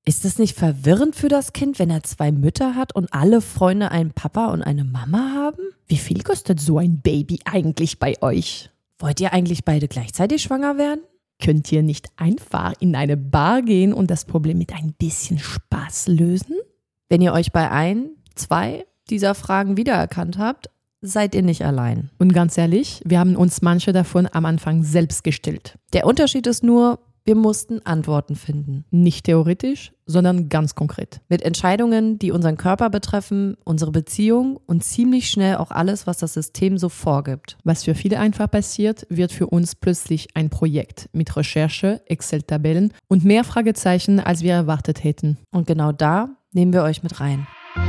Ist es nicht verwirrend für das Kind, wenn er 2 Mütter hat und alle Freunde einen Papa und eine Mama haben? Wie viel kostet so ein Baby eigentlich bei euch? Wollt ihr eigentlich beide gleichzeitig schwanger werden? Könnt ihr nicht einfach in eine Bar gehen und das Problem mit ein bisschen Spaß lösen? Wenn ihr euch bei 1, 2 dieser Fragen wiedererkannt habt, seid ihr nicht allein. Und ganz ehrlich, wir haben uns manche davon am Anfang selbst gestellt. Der Unterschied ist nur, wir mussten Antworten finden. Nicht theoretisch, sondern ganz konkret. Mit Entscheidungen, die unseren Körper betreffen, unsere Beziehung und ziemlich schnell auch alles, was das System so vorgibt. Was für viele einfach passiert, wird für uns plötzlich ein Projekt mit Recherche, Excel-Tabellen und mehr Fragezeichen, als wir erwartet hätten. Und genau da nehmen wir euch mit rein.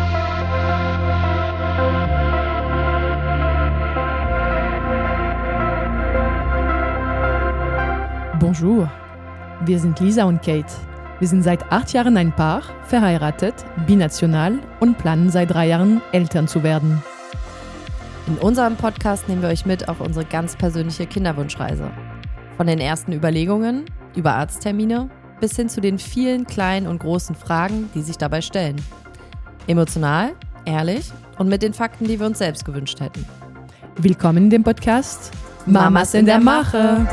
Bonjour, wir sind Lisa und Kate. Wir sind seit 8 Jahren ein Paar, verheiratet, binational und planen seit 3 Jahren, Eltern zu werden. In unserem Podcast nehmen wir euch mit auf unsere ganz persönliche Kinderwunschreise. Von den ersten Überlegungen über Arzttermine bis hin zu den vielen kleinen und großen Fragen, die sich dabei stellen. Emotional, ehrlich und mit den Fakten, die wir uns selbst gewünscht hätten. Willkommen in dem Podcast Mamas in der Mache.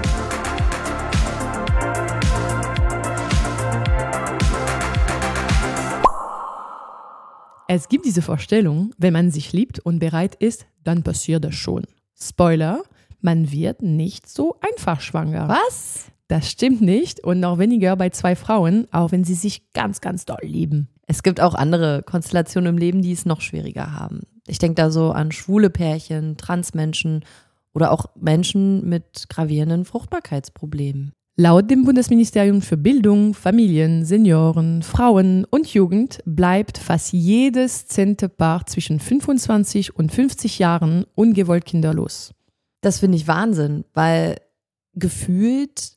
Es gibt diese Vorstellung, wenn man sich liebt und bereit ist, dann passiert das schon. Spoiler, man wird nicht so einfach schwanger. Was? Das stimmt nicht und noch weniger bei 2 Frauen, auch wenn sie sich ganz, ganz doll lieben. Es gibt auch andere Konstellationen im Leben, die es noch schwieriger haben. Ich denke da so an schwule Pärchen, Transmenschen oder auch Menschen mit gravierenden Fruchtbarkeitsproblemen. Laut dem Bundesministerium für Bildung, Familien, Senioren, Frauen und Jugend bleibt fast jedes 10. Paar zwischen 25 und 50 Jahren ungewollt kinderlos. Das finde ich Wahnsinn, weil gefühlt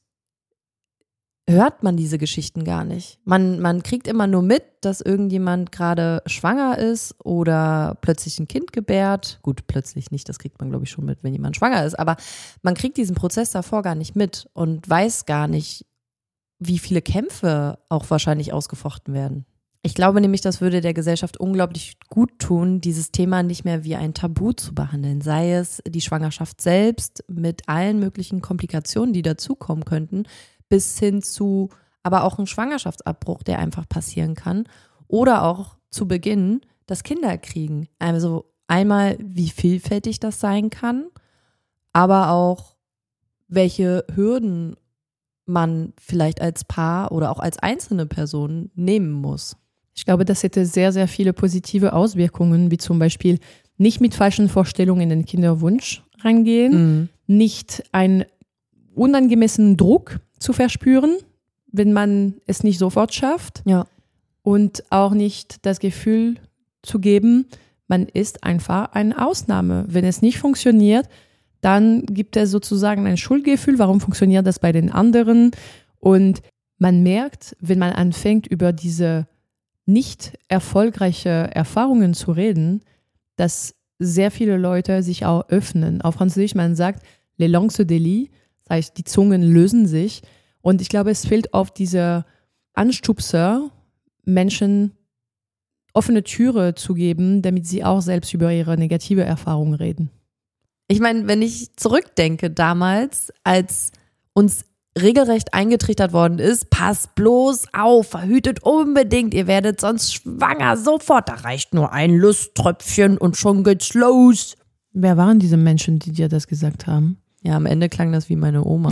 hört man diese Geschichten gar nicht. Man kriegt immer nur mit, dass irgendjemand gerade schwanger ist oder plötzlich ein Kind gebärt. Gut, plötzlich nicht, das kriegt man, glaube ich, schon mit, wenn jemand schwanger ist. Aber man kriegt diesen Prozess davor gar nicht mit und weiß gar nicht, wie viele Kämpfe auch wahrscheinlich ausgefochten werden. Ich glaube nämlich, das würde der Gesellschaft unglaublich gut tun, dieses Thema nicht mehr wie ein Tabu zu behandeln. Sei es die Schwangerschaft selbst mit allen möglichen Komplikationen, die dazukommen könnten, bis hin zu aber auch ein Schwangerschaftsabbruch, der einfach passieren kann. Oder auch zu Beginn das Kinderkriegen. Also einmal, wie vielfältig das sein kann, aber auch, welche Hürden man vielleicht als Paar oder auch als einzelne Person nehmen muss. Ich glaube, das hätte sehr, sehr viele positive Auswirkungen, wie zum Beispiel nicht mit falschen Vorstellungen in den Kinderwunsch reingehen, nicht einen unangemessenen Druck zu verspüren, wenn man es nicht sofort schafft. Ja. Und auch nicht das Gefühl zu geben, man ist einfach eine Ausnahme. Wenn es nicht funktioniert, dann gibt es sozusagen ein Schuldgefühl, warum funktioniert das bei den anderen? Und man merkt, wenn man anfängt, über diese nicht erfolgreiche Erfahrungen zu reden, dass sehr viele Leute sich auch öffnen. Auf Französisch, man sagt, les langues se délient, das heißt, die Zungen lösen sich. Und ich glaube, es fehlt oft dieser Anstupser, Menschen offene Türe zu geben, damit sie auch selbst über ihre negative Erfahrungen reden. Ich meine, wenn ich zurückdenke damals, als uns regelrecht eingetrichtert worden ist, passt bloß auf, verhütet unbedingt, ihr werdet sonst schwanger, sofort, da reicht nur ein Lusttröpfchen und schon geht's los. Wer waren diese Menschen, die dir das gesagt haben? Ja, am Ende klang das wie meine Oma.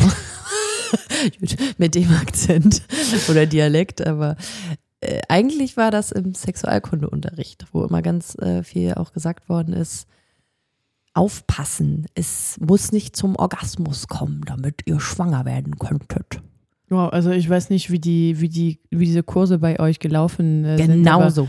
Mit dem Akzent oder Dialekt, aber eigentlich war das im Sexualkundeunterricht, wo immer ganz viel auch gesagt worden ist, aufpassen, es muss nicht zum Orgasmus kommen, damit ihr schwanger werden könntet. Wow, also ich weiß nicht, wie diese Kurse bei euch gelaufen sind. Genauso.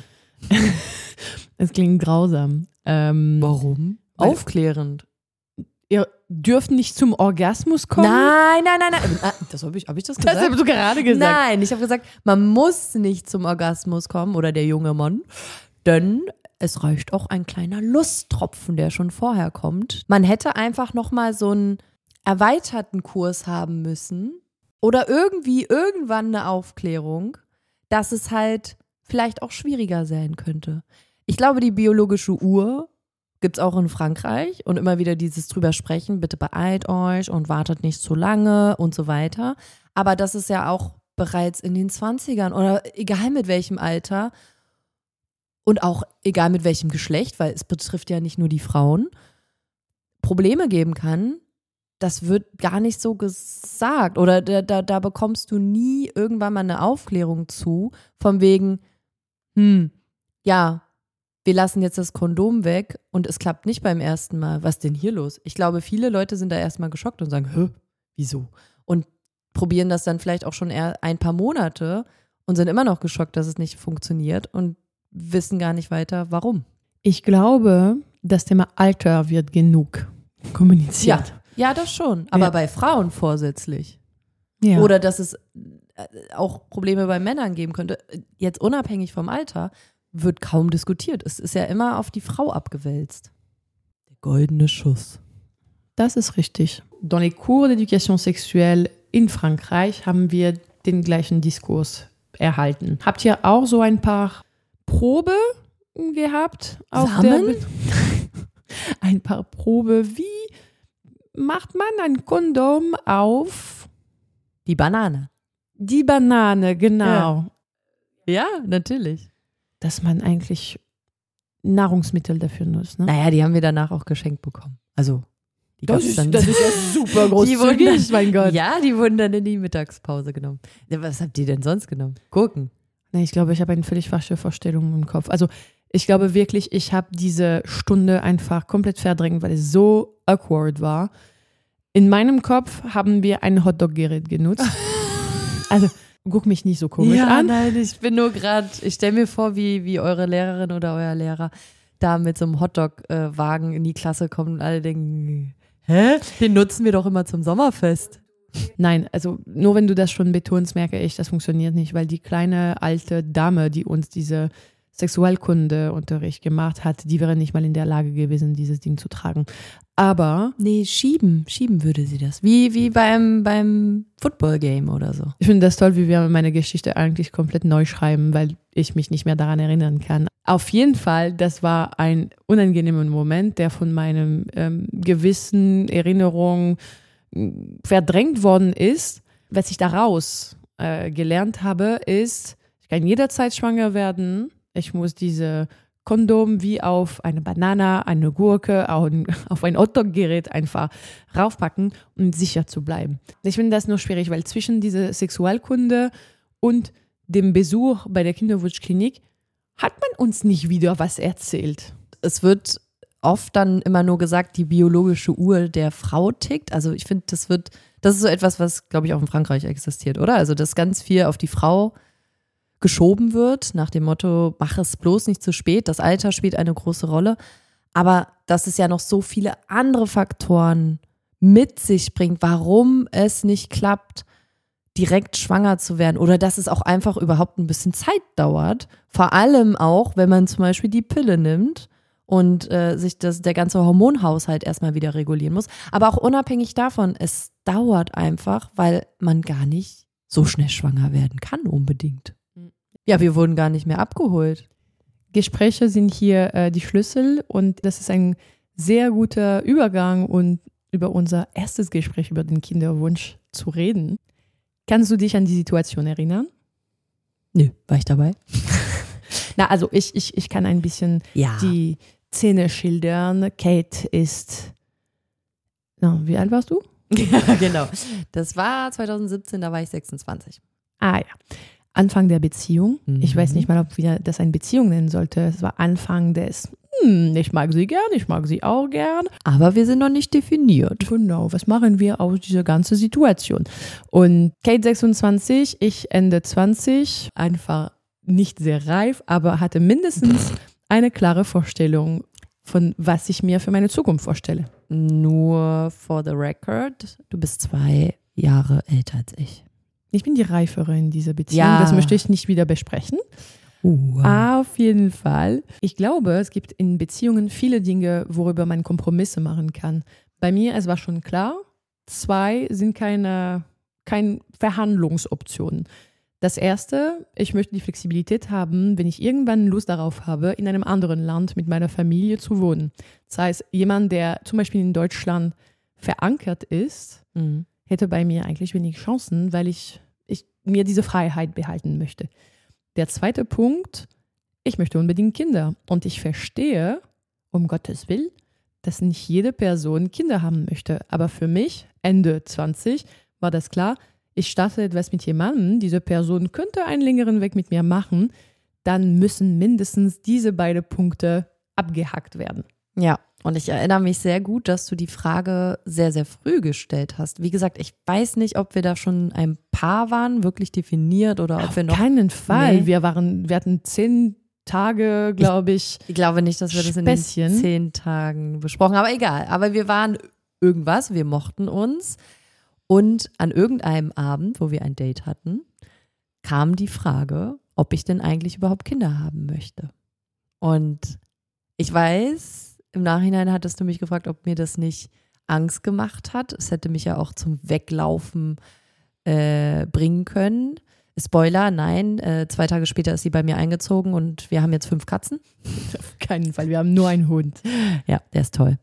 Es klingt grausam. Warum? Aufklärend. Ihr dürft nicht zum Orgasmus kommen? Nein. Das hab ich das gesagt? Das hast du gerade gesagt. Nein, ich habe gesagt, man muss nicht zum Orgasmus kommen oder der junge Mann, denn es reicht auch ein kleiner Lusttropfen, der schon vorher kommt. Man hätte einfach nochmal so einen erweiterten Kurs haben müssen oder irgendwann eine Aufklärung, dass es halt vielleicht auch schwieriger sein könnte. Ich glaube, die biologische Uhr gibt es auch in Frankreich und immer wieder dieses drüber sprechen, bitte beeilt euch und wartet nicht zu lange und so weiter. Aber das ist ja auch bereits in den 20ern oder egal mit welchem Alter und auch egal mit welchem Geschlecht, weil es betrifft ja nicht nur die Frauen, Probleme geben kann. Das wird gar nicht so gesagt oder da bekommst du nie irgendwann mal eine Aufklärung zu, von wegen, ja, wir lassen jetzt das Kondom weg und es klappt nicht beim ersten Mal. Was ist denn hier los? Ich glaube, viele Leute sind da erstmal geschockt und sagen, wieso? Und probieren das dann vielleicht auch schon eher ein paar Monate und sind immer noch geschockt, dass es nicht funktioniert und wissen gar nicht weiter, warum. Ich glaube, das Thema Alter wird genug kommuniziert. Ja, das schon. Aber bei Frauen vorsätzlich. Ja. Oder dass es auch Probleme bei Männern geben könnte. Jetzt unabhängig vom Alter wird kaum diskutiert. Es ist ja immer auf die Frau abgewälzt. Der goldene Schuss. Das ist richtig. Dans les cours d'éducation sexuelle in Frankreich haben wir den gleichen Diskurs erhalten. Habt ihr auch so ein paar Probe gehabt? Ein paar Probe. Wie macht man ein Kondom auf? Die Banane. Die Banane, genau. Ja, natürlich. Dass man eigentlich Nahrungsmittel dafür nutzt. Ne? Naja, die haben wir danach auch geschenkt bekommen. Also, das ist ja super großzügig, mein Gott. Ja, die wurden dann in die Mittagspause genommen. Was habt ihr denn sonst genommen? Gurken? Nee, ich glaube, ich habe eine völlig falsche Vorstellung im Kopf. Also, ich glaube wirklich, ich habe diese Stunde einfach komplett verdrängt, weil es so awkward war. In meinem Kopf haben wir ein Hotdog-Gerät genutzt. Also, guck mich nicht so komisch an. Nein, ich bin nur gerade, ich stelle mir vor, wie eure Lehrerin oder euer Lehrer da mit so einem Hotdog-Wagen in die Klasse kommt und alle denken, den nutzen wir doch immer zum Sommerfest. Nein, also nur wenn du das schon betonst, merke ich, das funktioniert nicht, weil die kleine alte Dame, die uns diese Sexualkundeunterricht gemacht hat, die wäre nicht mal in der Lage gewesen, dieses Ding zu tragen. Aber nee, schieben würde sie das. Wie beim Football-Game oder so. Ich finde das toll, wie wir meine Geschichte eigentlich komplett neu schreiben, weil ich mich nicht mehr daran erinnern kann. Auf jeden Fall, das war ein unangenehmer Moment, der von meinem Gewissen, Erinnerung verdrängt worden ist. Was ich daraus gelernt habe, ist, ich kann jederzeit schwanger werden. Ich muss diese Kondom wie auf eine Banane, eine Gurke, auf ein Hotdog-Gerät einfach raufpacken, um sicher zu bleiben. Ich finde das nur schwierig, weil zwischen dieser Sexualkunde und dem Besuch bei der Kinderwunschklinik hat man uns nicht wieder was erzählt. Es wird oft dann immer nur gesagt, die biologische Uhr der Frau tickt. Also ich finde, das ist so etwas, was, glaube ich, auch in Frankreich existiert, oder? Also dass ganz viel auf die Frau geschoben wird, nach dem Motto, mach es bloß nicht zu spät. Das Alter spielt eine große Rolle. Aber dass es ja noch so viele andere Faktoren mit sich bringt, warum es nicht klappt, direkt schwanger zu werden oder dass es auch einfach überhaupt ein bisschen Zeit dauert. Vor allem auch, wenn man zum Beispiel die Pille nimmt und sich der ganze Hormonhaushalt erstmal wieder regulieren muss. Aber auch unabhängig davon, es dauert einfach, weil man gar nicht so schnell schwanger werden kann unbedingt. Ja, wir wurden gar nicht mehr abgeholt. Gespräche sind hier die Schlüssel und das ist ein sehr guter Übergang und über unser erstes Gespräch über den Kinderwunsch zu reden. Kannst du dich an die Situation erinnern? Nö, war ich dabei? Na, also ich kann ein bisschen die Szene schildern. Kate ist, wie alt warst du? Ja, genau. Das war 2017, da war ich 26. Ah ja. Anfang der Beziehung. Ich weiß nicht mal, ob wir das eine Beziehung nennen sollte. Es war Anfang des, ich mag sie gern, ich mag sie auch gern. Aber wir sind noch nicht definiert. Genau, was machen wir aus dieser ganzen Situation? Und Kate 26, ich Ende 20, einfach nicht sehr reif, aber hatte mindestens eine klare Vorstellung von was ich mir für meine Zukunft vorstelle. Nur for the record, du bist 2 Jahre älter als ich. Ich bin die Reifere in dieser Beziehung, ja. Das möchte ich nicht wieder besprechen. Auf jeden Fall. Ich glaube, es gibt in Beziehungen viele Dinge, worüber man Kompromisse machen kann. Bei mir, es war schon klar, 2 sind keine Verhandlungsoptionen. Das erste, ich möchte die Flexibilität haben, wenn ich irgendwann Lust darauf habe, in einem anderen Land mit meiner Familie zu wohnen. Das heißt, jemand, der zum Beispiel in Deutschland verankert ist, hätte bei mir eigentlich wenig Chancen, weil ich mir diese Freiheit behalten möchte. Der zweite Punkt, ich möchte unbedingt Kinder. Und ich verstehe, um Gottes Willen, dass nicht jede Person Kinder haben möchte. Aber für mich, Ende 20, war das klar, ich starte etwas mit jemandem, diese Person könnte einen längeren Weg mit mir machen, dann müssen mindestens diese beiden Punkte abgehakt werden. Ja, und ich erinnere mich sehr gut, dass du die Frage sehr, sehr früh gestellt hast. Wie gesagt, ich weiß nicht, ob wir da schon ein Paar waren, wirklich definiert, oder ob wir noch… Auf keinen Fall. Nee. Wir hatten 10 Tage, glaube ich. Ich glaube nicht, dass wir das in den 10 Tagen besprochen haben, aber egal. Aber wir waren irgendwas, wir mochten uns. Und an irgendeinem Abend, wo wir ein Date hatten, kam die Frage, ob ich denn eigentlich überhaupt Kinder haben möchte. Und ich weiß, im Nachhinein hattest du mich gefragt, ob mir das nicht Angst gemacht hat. Es hätte mich ja auch zum Weglaufen bringen können. Spoiler, nein, 2 Tage später ist sie bei mir eingezogen und wir haben jetzt 5 Katzen. Auf keinen Fall, wir haben nur einen Hund. Ja, der ist toll.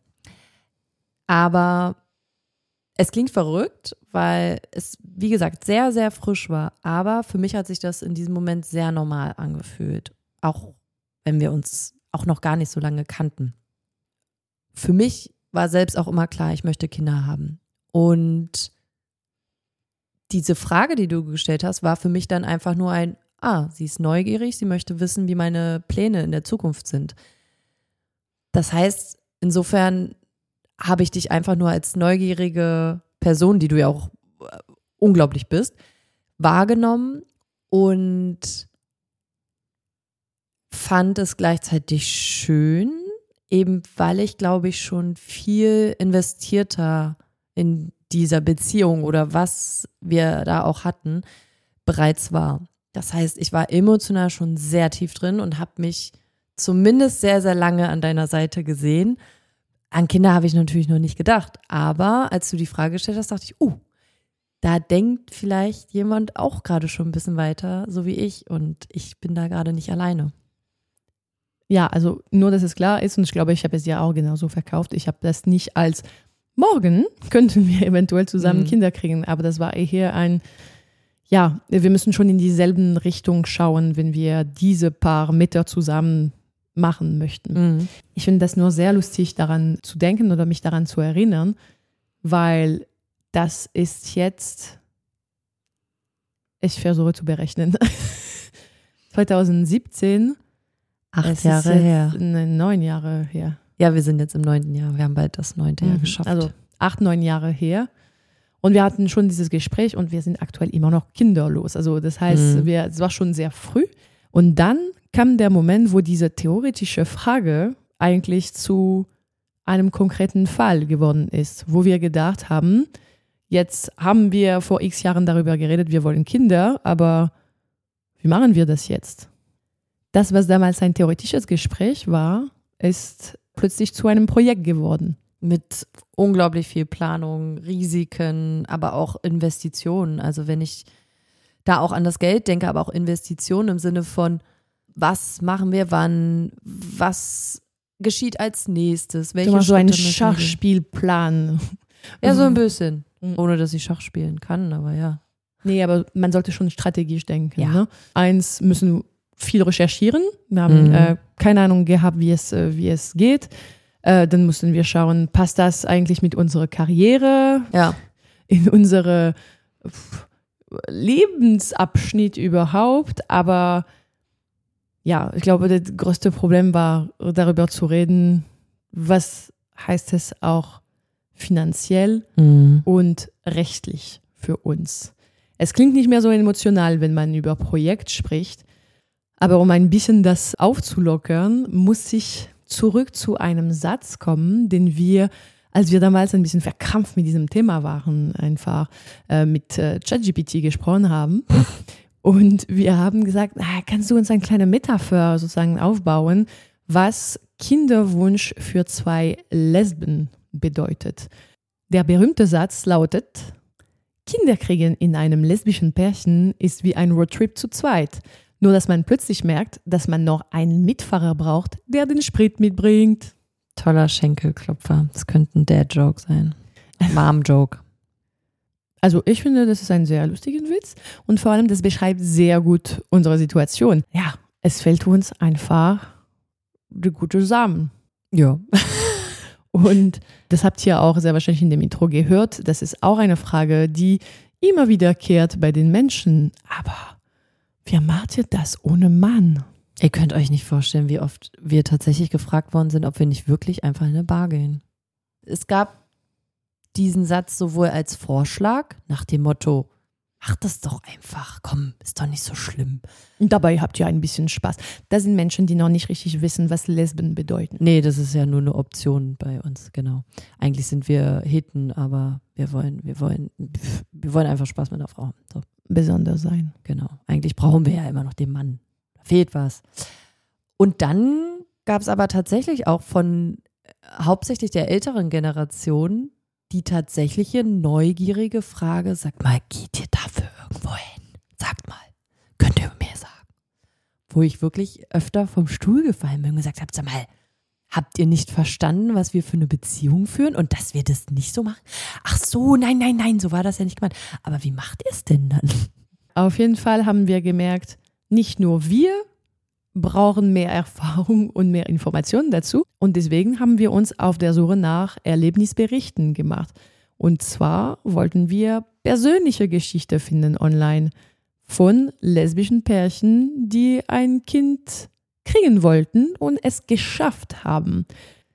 Aber es klingt verrückt, weil es, wie gesagt, sehr, sehr frisch war. Aber für mich hat sich das in diesem Moment sehr normal angefühlt. Auch wenn wir uns auch noch gar nicht so lange kannten. Für mich war selbst auch immer klar, ich möchte Kinder haben. Und diese Frage, die du gestellt hast, war für mich dann einfach nur sie ist neugierig, sie möchte wissen, wie meine Pläne in der Zukunft sind. Das heißt, insofern habe ich dich einfach nur als neugierige Person, die du ja auch unglaublich bist, wahrgenommen und fand es gleichzeitig schön, eben weil ich, glaube ich, schon viel investierter in dieser Beziehung oder was wir da auch hatten, bereits war. Das heißt, ich war emotional schon sehr tief drin und habe mich zumindest sehr, sehr lange an deiner Seite gesehen. An Kinder habe ich natürlich noch nicht gedacht, aber als du die Frage gestellt hast, dachte ich, da denkt vielleicht jemand auch gerade schon ein bisschen weiter, so wie ich, und ich bin da gerade nicht alleine. Ja, also nur, dass es klar ist, und ich glaube, ich habe es ja auch genauso verkauft. Ich habe das nicht als morgen könnten wir eventuell zusammen Kinder kriegen, aber das war eher wir müssen schon in dieselben Richtung schauen, wenn wir diese paar Meter zusammen machen möchten. Ich finde das nur sehr lustig, daran zu denken oder mich daran zu erinnern, weil das ist jetzt, ich versuche zu berechnen, 2017, 8 Jahre her. 9 Jahre her. Ja, wir sind jetzt im 9. Jahr, wir haben bald das 9. Jahr geschafft. Also 8, 9 Jahre her. Und wir hatten schon dieses Gespräch und wir sind aktuell immer noch kinderlos. Also das heißt, es war schon sehr früh. Und dann kam der Moment, wo diese theoretische Frage eigentlich zu einem konkreten Fall geworden ist, wo wir gedacht haben, jetzt haben wir vor x Jahren darüber geredet, wir wollen Kinder, aber wie machen wir das jetzt? Das, was damals ein theoretisches Gespräch war, ist plötzlich zu einem Projekt geworden. Mit unglaublich viel Planung, Risiken, aber auch Investitionen. Also wenn ich da auch an das Geld denke, aber auch Investitionen im Sinne von, was machen wir wann, was geschieht als nächstes, welche so ein Schritte müssen wir Schachspielplan. Ja, so ein bisschen. Ohne, dass ich Schach spielen kann, aber ja. Nee, aber man sollte schon strategisch denken. Ja. Ne? Eins, müssen viel recherchieren. Wir haben keine Ahnung gehabt, wie es geht. Dann mussten wir schauen, passt das eigentlich mit unserer Karriere, in unsere Lebensabschnitt überhaupt. Aber ja, ich glaube, das größte Problem war, darüber zu reden, was heißt es auch finanziell und rechtlich für uns. Es klingt nicht mehr so emotional, wenn man über Projekt spricht, aber um ein bisschen das aufzulockern, muss ich zurück zu einem Satz kommen, den wir, als wir damals ein bisschen verkrampft mit diesem Thema waren, einfach mit ChatGPT gesprochen haben. Und wir haben gesagt, kannst du uns eine kleine Metapher sozusagen aufbauen, was Kinderwunsch für 2 Lesben bedeutet. Der berühmte Satz lautet, Kinderkriegen in einem lesbischen Pärchen ist wie ein Roadtrip zu zweit. Nur, dass man plötzlich merkt, dass man noch einen Mitfahrer braucht, der den Sprit mitbringt. Toller Schenkelklopfer. Das könnte ein Dad-Joke sein. Mom-Joke. Also ich finde, das ist ein sehr lustiger Witz und vor allem, das beschreibt sehr gut unsere Situation. Ja, es fällt uns einfach die gute Samen. Ja. Und das habt ihr auch sehr wahrscheinlich in dem Intro gehört. Das ist auch eine Frage, die immer wiederkehrt bei den Menschen. Aber wie macht ihr das ohne Mann? Ihr könnt euch nicht vorstellen, wie oft wir tatsächlich gefragt worden sind, ob wir nicht wirklich einfach in eine Bar gehen. Es gab diesen Satz sowohl als Vorschlag nach dem Motto, mach das doch einfach, komm, ist doch nicht so schlimm. Und dabei habt ihr ein bisschen Spaß. Das sind Menschen, die noch nicht richtig wissen, was Lesben bedeuten. Nee, das ist ja nur eine Option bei uns, genau. Eigentlich sind wir Heten, aber wir wollen einfach Spaß mit einer Frau haben. So. Besonders sein. Genau. Eigentlich brauchen wir ja immer noch den Mann. Da fehlt was. Und dann gab es aber tatsächlich auch von hauptsächlich der älteren Generation die tatsächliche neugierige Frage, sagt mal, geht ihr dafür irgendwo hin? Sagt mal, könnt ihr mir sagen? Wo ich wirklich öfter vom Stuhl gefallen bin und gesagt habe, sag mal, habt ihr nicht verstanden, was wir für eine Beziehung führen und dass wir das nicht so machen? Ach so, nein, so war das ja nicht gemeint. Aber wie macht ihr es denn dann? Auf jeden Fall haben wir gemerkt, nicht nur wir brauchen mehr Erfahrung und mehr Informationen dazu. Und deswegen haben wir uns auf der Suche nach Erlebnisberichten gemacht. Und zwar wollten wir persönliche Geschichten finden online von lesbischen Pärchen, die ein Kind kriegen wollten und es geschafft haben.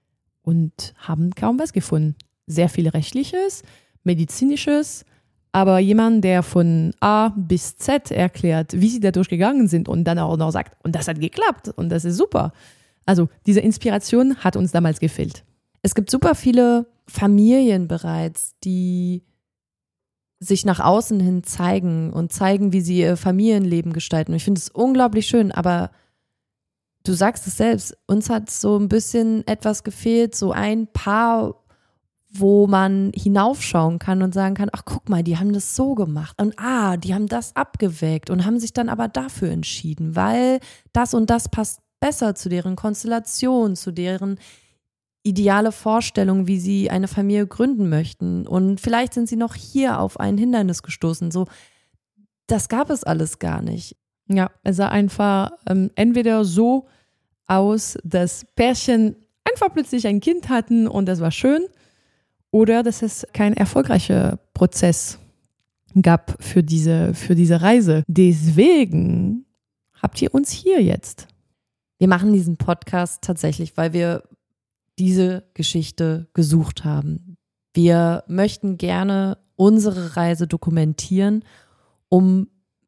Und haben kaum was gefunden. Sehr viel Rechtliches, Medizinisches, aber jemand, der von A bis Z erklärt, wie sie da durchgegangen sind und dann auch noch sagt, und das hat geklappt und das ist super. Also diese Inspiration hat uns damals gefehlt. Es gibt super viele Familien bereits, die sich nach außen hin zeigen und zeigen, wie sie ihr Familienleben gestalten. Und ich finde es unglaublich schön, aber du sagst es selbst, uns hat so ein bisschen etwas gefehlt, so ein Paar, wo man hinaufschauen kann und sagen kann, ach guck mal, die haben das so gemacht und die haben das abgewägt und haben sich dann aber dafür entschieden, weil das und das passt besser zu deren Konstellation, zu deren ideale Vorstellung, wie sie eine Familie gründen möchten und vielleicht sind sie noch hier auf ein Hindernis gestoßen, so, das gab es alles gar nicht. Ja, es sah einfach entweder so aus, dass Pärchen einfach plötzlich ein Kind hatten und das war schön, oder dass es kein erfolgreicher Prozess gab für diese Reise. Deswegen habt ihr uns hier jetzt. Wir machen diesen Podcast tatsächlich, weil wir diese Geschichte gesucht haben. Wir möchten gerne unsere Reise dokumentieren, um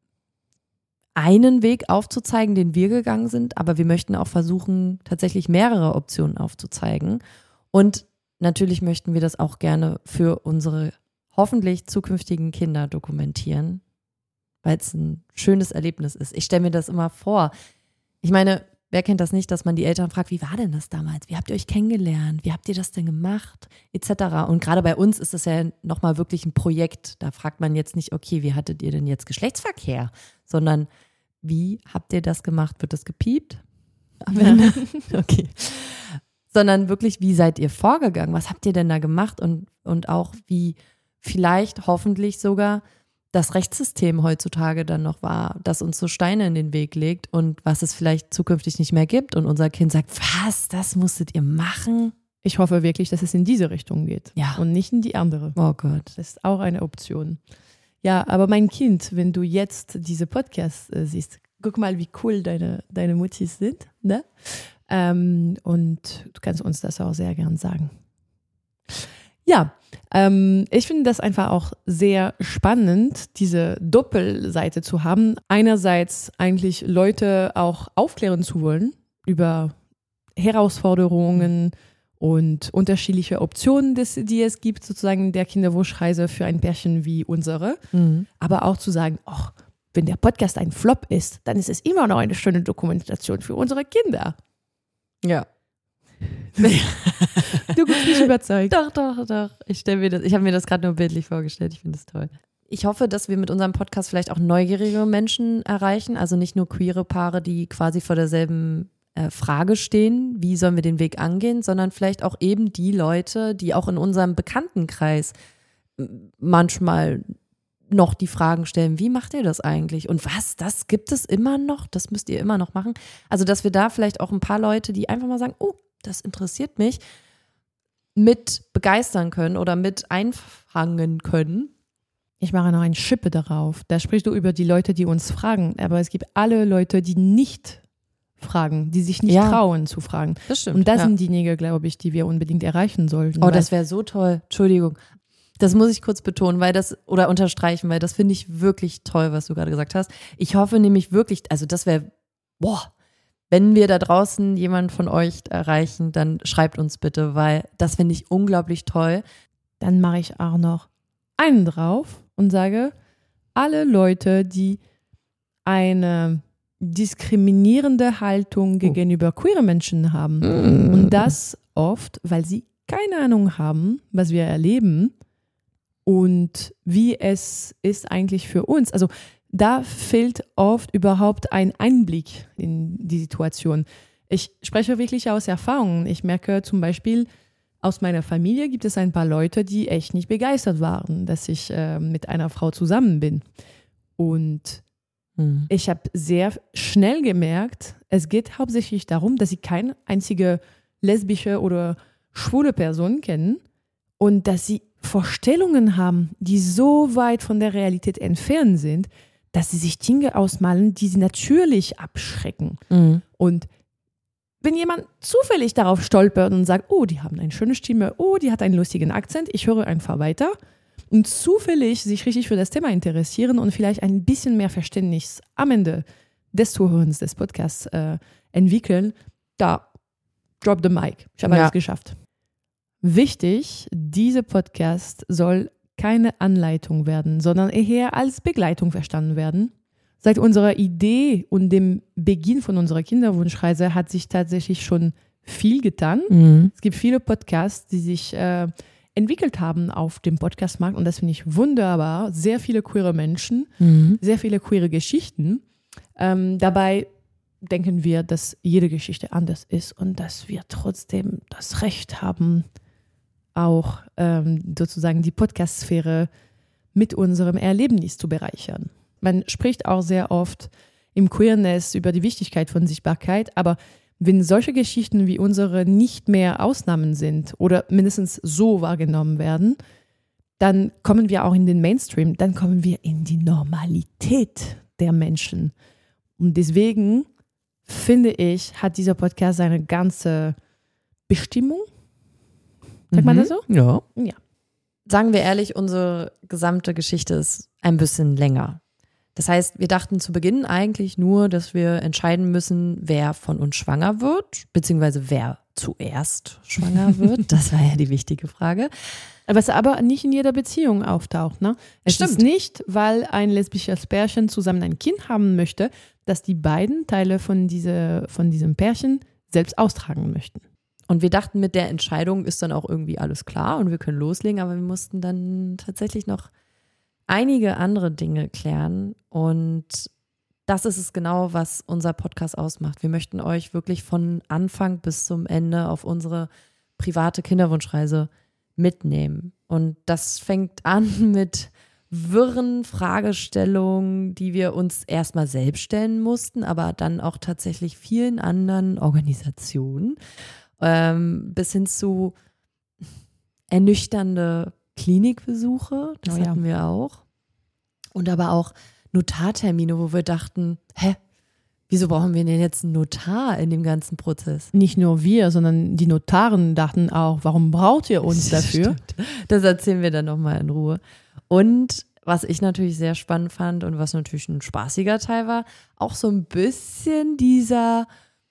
einen Weg aufzuzeigen, den wir gegangen sind, aber wir möchten auch versuchen, tatsächlich mehrere Optionen aufzuzeigen. Und natürlich möchten wir das auch gerne für unsere hoffentlich zukünftigen Kinder dokumentieren, weil es ein schönes Erlebnis ist. Ich stelle mir das immer vor. Ich meine, wer kennt das nicht, dass man die Eltern fragt, wie war denn das damals? Wie habt ihr euch kennengelernt? Wie habt ihr das denn gemacht? Etc. Und gerade bei uns ist das ja nochmal wirklich ein Projekt. Da fragt man jetzt nicht, okay, wie hattet ihr denn jetzt Geschlechtsverkehr? Sondern wie habt ihr das gemacht? Wird das gepiept? Am Ende? Okay. Sondern wirklich, wie seid ihr vorgegangen? Was habt ihr denn da gemacht? Und auch wie vielleicht hoffentlich sogar das Rechtssystem heutzutage dann noch war, das uns so Steine in den Weg legt und was es vielleicht zukünftig nicht mehr gibt und unser Kind sagt, was, das musstet ihr machen? Ich hoffe wirklich, dass es in diese Richtung geht und nicht in die andere. Oh Gott. Das ist auch eine Option. Ja, aber mein Kind, wenn du jetzt diese Podcasts siehst, guck mal, wie cool deine Muttis sind, ne? Und du kannst uns das auch sehr gern sagen. Ja, ich finde das einfach auch sehr spannend, diese Doppelseite zu haben. Einerseits eigentlich Leute auch aufklären zu wollen über Herausforderungen und unterschiedliche Optionen, die es gibt, sozusagen in der Kinderwunschreise für ein Pärchen wie unsere. Mhm. Aber auch zu sagen, wenn der Podcast ein Flop ist, dann ist es immer noch eine schöne Dokumentation für unsere Kinder. Ja. Du bist nicht überzeugt. Doch. Ich habe mir das gerade nur bildlich vorgestellt. Ich finde das toll. Ich hoffe, dass wir mit unserem Podcast vielleicht auch neugierige Menschen erreichen, also nicht nur queere Paare, die quasi vor derselben Frage stehen, wie sollen wir den Weg angehen, sondern vielleicht auch eben die Leute, die auch in unserem Bekanntenkreis manchmal noch die Fragen stellen, wie macht ihr das eigentlich? Und was, das gibt es immer noch? Das müsst ihr immer noch machen? Also, dass wir da vielleicht auch ein paar Leute, die einfach mal sagen, oh, das interessiert mich, mit begeistern können oder mit einfangen können. Ich mache noch eine Schippe darauf. Da sprichst du über die Leute, die uns fragen. Aber es gibt alle Leute, die nicht fragen, die sich nicht trauen zu fragen. Das stimmt. Und das sind diejenigen, glaube ich, die wir unbedingt erreichen sollten. Oh, das wäre so toll. Entschuldigung. Das muss ich kurz betonen, oder unterstreichen, weil das finde ich wirklich toll, was du gerade gesagt hast. Ich hoffe nämlich wirklich, also das wäre, wenn wir da draußen jemanden von euch erreichen, dann schreibt uns bitte, weil das finde ich unglaublich toll. Dann mache ich auch noch einen drauf und sage, alle Leute, die eine diskriminierende Haltung gegenüber queeren Menschen haben und das oft, weil sie keine Ahnung haben, was wir erleben und wie es ist eigentlich für uns. Also da fehlt oft überhaupt ein Einblick in die Situation. Ich spreche wirklich aus Erfahrung. Ich merke zum Beispiel, aus meiner Familie gibt es ein paar Leute, die echt nicht begeistert waren, dass ich mit einer Frau zusammen bin. Und ich habe sehr schnell gemerkt, es geht hauptsächlich darum, dass sie keine einzige lesbische oder schwule Person kennen und dass sie Vorstellungen haben, die so weit von der Realität entfernt sind, dass sie sich Dinge ausmalen, die sie natürlich abschrecken. Und wenn jemand zufällig darauf stolpert und sagt, oh, die haben eine schöne Stimme, oh, die hat einen lustigen Akzent, ich höre einfach weiter und zufällig sich richtig für das Thema interessieren und vielleicht ein bisschen mehr Verständnis am Ende des Zuhörens des Podcasts entwickeln, da drop the mic. Ich habe alles geschafft. Wichtig, dieser Podcast soll keine Anleitung werden, sondern eher als Begleitung verstanden werden. Seit unserer Idee und dem Beginn von unserer Kinderwunschreise hat sich tatsächlich schon viel getan. Es gibt viele Podcasts, die sich entwickelt haben auf dem Podcastmarkt und das finde ich wunderbar. Sehr viele queere Menschen, sehr viele queere Geschichten. Dabei denken wir, dass jede Geschichte anders ist und dass wir trotzdem das Recht haben, auch sozusagen die Podcast-Sphäre mit unserem Erlebnis zu bereichern. Man spricht auch sehr oft im Queerness über die Wichtigkeit von Sichtbarkeit, aber wenn solche Geschichten wie unsere nicht mehr Ausnahmen sind oder mindestens so wahrgenommen werden, dann kommen wir auch in den Mainstream, dann kommen wir in die Normalität der Menschen. Und deswegen finde ich, hat dieser Podcast seine ganze Bestimmung. Sagt man das so? Ja. Ja. Sagen wir ehrlich, unsere gesamte Geschichte ist ein bisschen länger. Das heißt, wir dachten zu Beginn eigentlich nur, dass wir entscheiden müssen, wer von uns schwanger wird, beziehungsweise wer zuerst schwanger wird. Das war ja die wichtige Frage. Was aber nicht in jeder Beziehung auftaucht. Ne? Es ist nicht, weil ein lesbisches Pärchen zusammen ein Kind haben möchte, dass die beiden Teile von diesem Pärchen selbst austragen möchten. Und wir dachten, mit der Entscheidung ist dann auch irgendwie alles klar und wir können loslegen, aber wir mussten dann tatsächlich noch einige andere Dinge klären und das ist es genau, was unser Podcast ausmacht. Wir möchten euch wirklich von Anfang bis zum Ende auf unsere private Kinderwunschreise mitnehmen. Und das fängt an mit wirren Fragestellungen, die wir uns erstmal selbst stellen mussten, aber dann auch tatsächlich vielen anderen Organisationen, bis hin zu ernüchternde Klinikbesuche, das hatten wir auch. Und aber auch Notartermine, wo wir dachten, wieso brauchen wir denn jetzt einen Notar in dem ganzen Prozess? Nicht nur wir, sondern die Notaren dachten auch, warum braucht ihr uns dafür? Stimmt. Das erzählen wir dann nochmal in Ruhe. Und was ich natürlich sehr spannend fand und was natürlich ein spaßiger Teil war, auch so ein bisschen dieser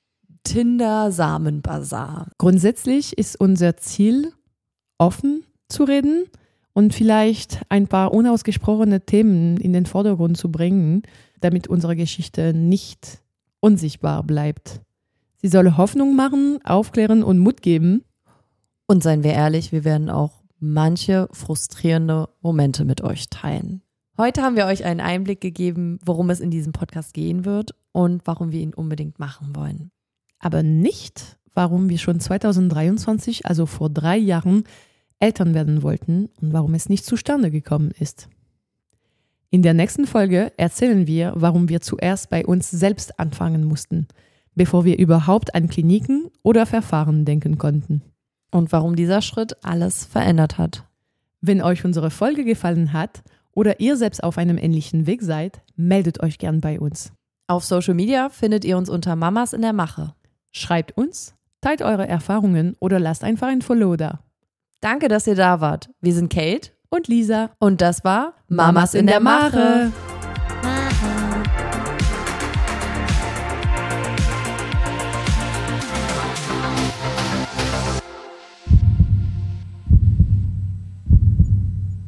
Tinder-Samenbazar. Grundsätzlich ist unser Ziel, offen zu reden und vielleicht ein paar unausgesprochene Themen in den Vordergrund zu bringen, damit unsere Geschichte nicht unsichtbar bleibt. Sie soll Hoffnung machen, aufklären und Mut geben. Und seien wir ehrlich, wir werden auch manche frustrierende Momente mit euch teilen. Heute haben wir euch einen Einblick gegeben, worum es in diesem Podcast gehen wird und warum wir ihn unbedingt machen wollen. Aber nicht, warum wir schon 2023, also vor 3 Jahren, Eltern werden wollten und warum es nicht zustande gekommen ist. In der nächsten Folge erzählen wir, warum wir zuerst bei uns selbst anfangen mussten, bevor wir überhaupt an Kliniken oder Verfahren denken konnten. Und warum dieser Schritt alles verändert hat. Wenn euch unsere Folge gefallen hat oder ihr selbst auf einem ähnlichen Weg seid, meldet euch gern bei uns. Auf Social Media findet ihr uns unter Mamas in der Mache. Schreibt uns, teilt eure Erfahrungen oder lasst einfach ein Follow da. Danke, dass ihr da wart. Wir sind Kate Und Lisa. und das war Mamas in der Mache.